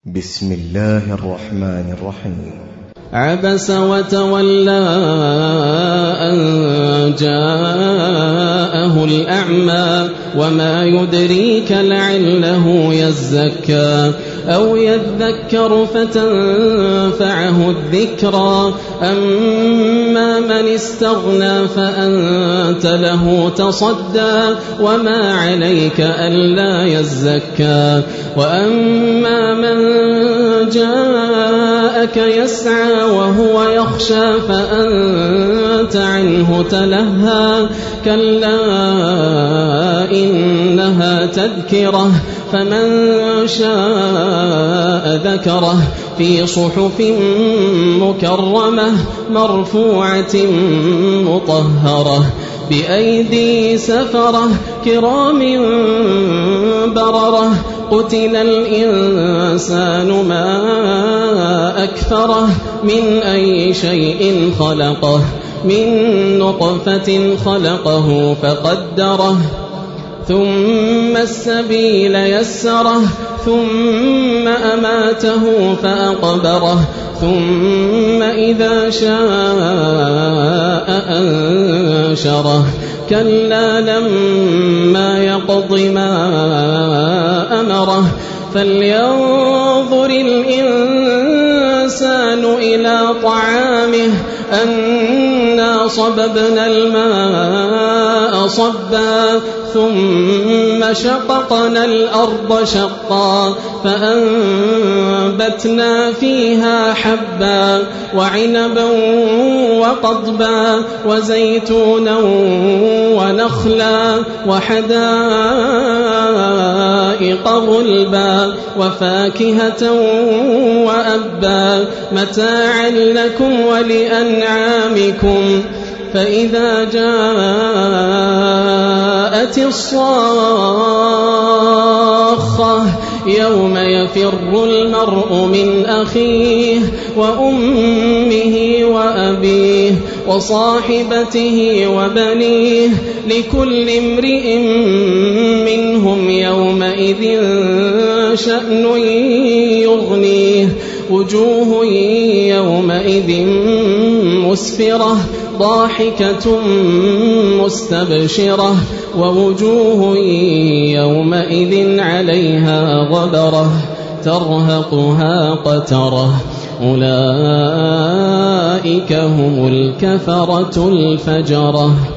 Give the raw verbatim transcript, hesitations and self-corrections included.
بسم الله الرحمن الرحيم. عبس وتولى أن جاءه الأعمى وما يدريك لعله يزكى أو يذكر فتنفعه الذكرى أما من استغنى فأنت له تصدى وما عليك ألا يزكى وأما من جاءك يسعى وهو يخشى فأنت عنه تلهى كلا إنها تذكرة فمن شاء ذكره في صحف مكرمة مرفوعة مطهرة بأيدي سفرة كرام بررة قتل الإنسان ما أكفره من أي شيء خلقه من نطفة خلقه فقدره ثم السبيل يسره ثم أماته فأقبره ثم إذا شاء أنشره كلا لما يقض ما أمره فلينظر الإنسان إلى طعامه أنا صببنا الماء صبا ثم شققنا الأرض شقا فأنبتنا فيها حبا وعنبا وقضبا وزيتونا ونخلا وحدائق غلبا وفاكهة وأبا متاعا لكم ولأنعامكم فإذا جاءت الصاخة يوم يفر المرء من أخيه وأمه وأبيه وصاحبته وبنيه لكل امرئ منهم يومئذ شأن يغنيه وجوه يومئذ مسفرة ضاحكة مستبشرة ووجوه يومئذ عليها غبرة ترهقها قترة أولئك هم الكفرة الفجرة.